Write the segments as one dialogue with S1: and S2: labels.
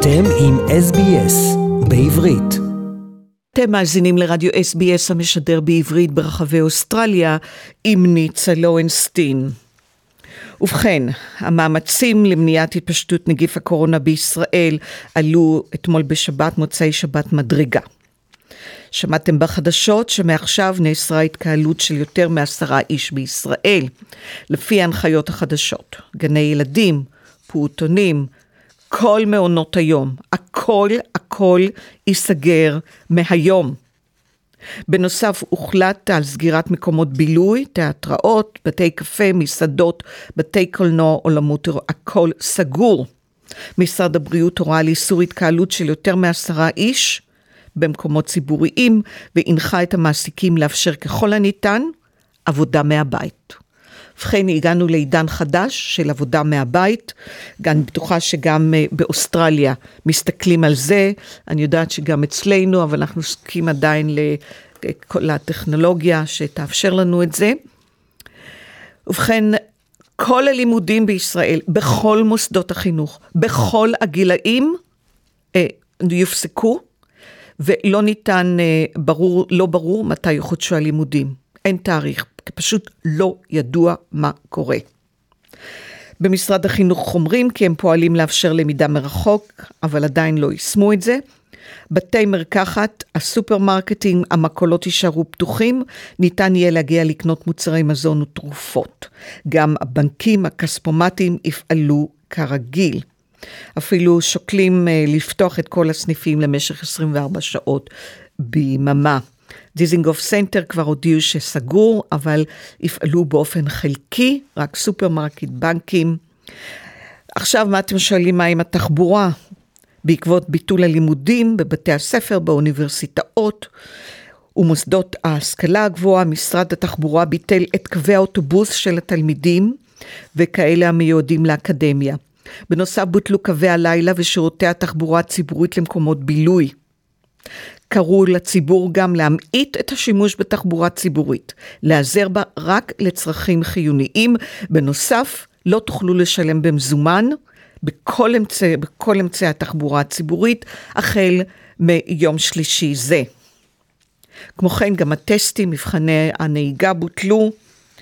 S1: אתם עם SBS בעברית.
S2: אתם מאזינים לרדיו SBS המשדר בעברית ברחבי אוסטרליה עם ניצה לואנסטין. ובכן, המאמצים למניעת התפשטות נגיף הקורונה בישראל עלו אתמול בשבת, מוצאי שבת מדרגה. שמעתם בחדשות שמעכשיו נאסרה התקהלות של יותר מ10 איש בישראל, לפי ההנחיות החדשות. גני ילדים, פעוטונים, כל מעונות היום, הכל ייסגר מהיום. בנוסף הוחלט על סגירת מקומות בילוי, תיאטראות, בתי קפה, מסעדות, בתי קולנוע, עולמות, הכל סגור. משרד הבריאות הורה על איסור התקהלות של יותר מ10 איש במקומות ציבוריים, והנחה את המעסיקים לאפשר ככל הניתן עבודה מהבית. ובכן, הגענו לעידן חדש של עבודה מהבית. אני בטוחה שגם באוסטרליה מסתכלים על זה. אני יודעת שגם אצלנו, אבל אנחנו עוסקים עדיין לכל הטכנולוגיה שתאפשר לנו את זה. ובכן, כל הלימודים בישראל, בכל מוסדות החינוך, בכל הגילאים, יופסקו, ולא ניתן, לא ברור מתי יחודשו הלימודים. אין תאריך. כי פשוט לא ידוע מה קורה. במשרד החינוך אומרים כי הם פועלים לאפשר למידה מרחוק, אבל עדיין לא יישמו את זה. בתי מרקחת, הסופרמרקטים, המכולות יישארו פתוחים, ניתן יהיה להגיע לקנות מוצרי מזון ותרופות. גם הבנקים, הכספומטים יפעלו כרגיל. אפילו שוקלים לפתוח את כל הסניפים למשך 24 שעות ביממה. דיזינגוף סנטר כבר הודיעו שסגור, אבל יפעלו באופן חלקי, רק סופרמרקט, בנקים. עכשיו מה אתם שואלים, מה עם התחבורה? בעקבות ביטול הלימודים בבתי הספר, באוניברסיטאות ומוסדות ההשכלה הגבוהה, משרד התחבורה ביטל את קווי האוטובוס של התלמידים וכאלה המיועדים לאקדמיה. בנוסף בוטלו קווי הלילה ושירותי התחבורה הציבורית למקומות בילוי. קראו לציבור גם להמעיט את השימוש בתחבורה ציבורית, להיעזר בה רק לצרכים חיוניים. בנוסף, לא תוכלו לשלם במזומן בכל אמצעי התחבורה הציבורית, החל מיום שלישי זה. כמו כן, גם הטסטים, מבחני הנהיגה בוטלו,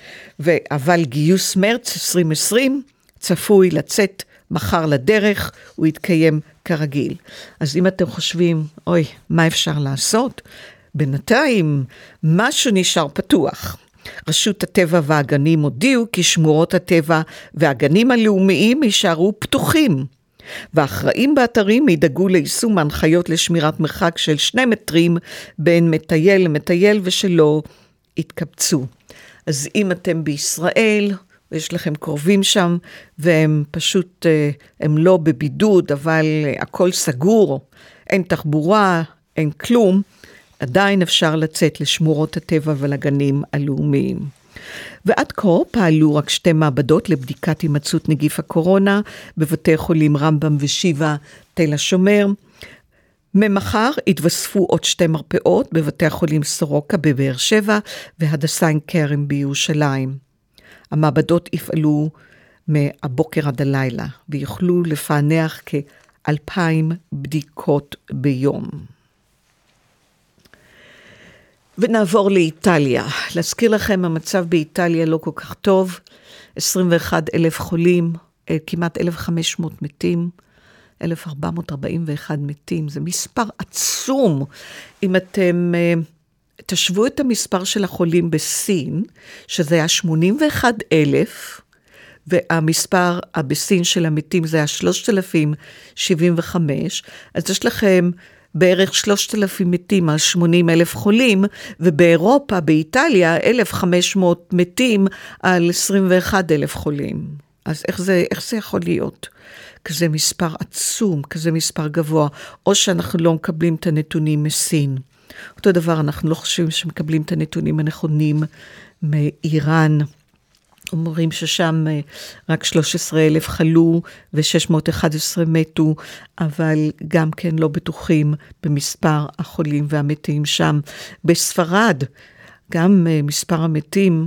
S2: אבל גיוס מרץ 2020 צפוי לצאת מחר לדרך, הוא יתקיים כרגיל. אז אם אתם חושבים, אוי, מה אפשר לעשות? בינתיים, משהו נשאר פתוח. רשות הטבע והגנים הודיעו כי שמורות הטבע והגנים הלאומיים יישארו פתוחים. והאחראים באתרים ידאגו ליישום ההנחיות לשמירת מרחק של 2 מטרים בין מטייל למטייל ושלא יתקבצו. אז אם אתם בישראל, ויש לכם קרובים שם, והם פשוט, הם לא בבידוד, אבל הכל סגור, אין תחבורה, אין כלום, עדיין אפשר לצאת לשמורות הטבע ולגנים הלאומיים. ועד כה פעלו רק 2 מעבדות לבדיקת הימצאות נגיף הקורונה, בבתי חולים רמב"ם ושיבא תל השומר. ממחר התווספו עוד 2 מרפאות, בבתי החולים סורוקה בבאר שבע, והדסה עין כרם בירושלים. המעבדות יפעלו מהבוקר עד הלילה, ויוכלו לפענח כ2,000 בדיקות ביום. ונעבור לאיטליה. להזכיר לכם, המצב באיטליה לא כל כך טוב. 21,000 חולים, כמעט 1,500 מתים, 1,441 מתים. זה מספר עצום. אם אתם תשוו את המספר של החולים בסין, שזה היה 81,000, והמספר בסין של המתים זה היה 3,075, אז יש לכם בערך 3,000 מתים על 80,000 חולים, ובאירופה, באיטליה, 1,500 מתים על 21,000 חולים. אז איך זה יכול להיות? כזה מספר עצום, כזה מספר גבוה, או שאנחנו לא מקבלים את הנתונים מסין. אותו דבר, אנחנו לא חושבים שמקבלים את הנתונים הנכונים מאיראן. אומרים ששם רק 13,000 חלו ו-611 מתו, אבל גם כן לא בטוחים במספר החולים והמתים שם. בספרד, גם מספר המתים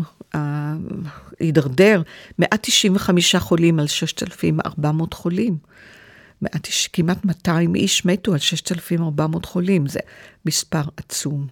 S2: הידרדר, 195 חולים על 6,400 חולים. כמעט 200 איש מתו על 6,400 חולים, זה מספר עצום.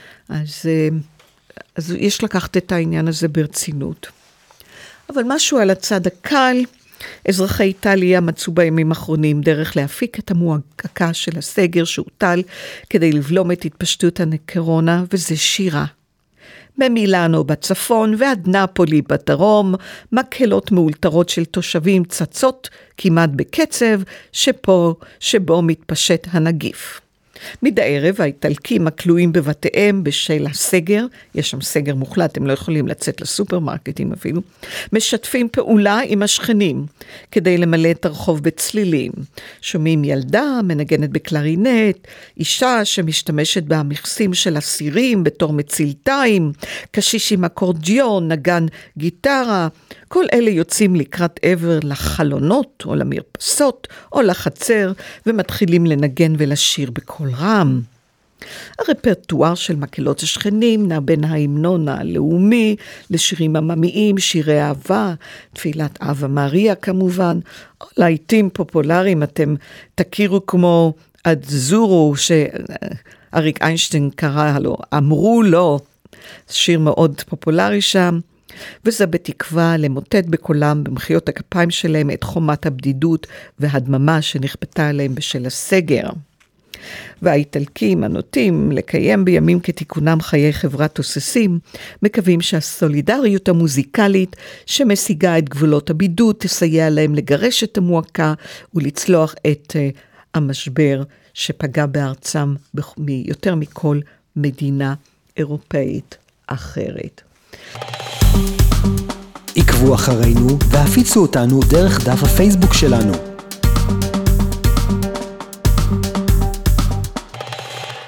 S2: אז יש לקחת את העניין הזה ברצינות. אבל משהו על הצד הקל, אזרחי איטליה מצאו בימים האחרונים דרך להפיק את המועקה של הסגר שהוטל כדי לבלום את התפשטות הקורונה, וזה שירה. ממילאנו בצפון ועד נפולי בדרום, מקהלות מאולתרות של תושבים צצות כמעט בקצב שבו מתפשט הנגיף. מדי ערב האיטלקים הכלואים בבתיהם בשל הסגר, יש שם סגר מוחלט, הם לא יכולים לצאת לסופרמרקטים אפילו, משתפים פעולה עם השכנים כדי למלא את הרחוב בצלילים. שומעים ילדה מנגנת בקלרינט, אישה שמשתמשת במכסים של אסירים בתור מצילתיים, קשיש עם אקורדיון, נגן גיטרה, כל אלה יוצאים לקראת עבר לחלונות או למרפסות או לחצר ומתחילים לנגן ולשיר בקול רם. הרפרטואר של מקהלות השכנים נע בין ההמנון הלאומי לשירים עממיים, שירי אהבה, תפילת אבה מריה כמובן, או להיטים פופולריים אתם תכירו כמו אדזורו שאריק איינשטיין קרא לו, אמרו לו, שיר מאוד פופולרי שם. וזה בתקווה למוטט בקולם במחיאות הכפיים שלהם את חומת הבדידות והדממה שנכפתה עליהם בשל הסגר. והאיטלקים הנוטים לקיים בימים כתיקונם חיי חברה תוססים, מקווים שהסולידריות המוזיקלית שמשיגה את גבולות הבידוד תסייע להם לגרש את המועקה ולצלוח את המשבר שפגע בארצם יותר מכל מדינה אירופאית אחרת.
S1: עקבו אחרינו והפיצו אותנו דרך דף הפייסבוק שלנו.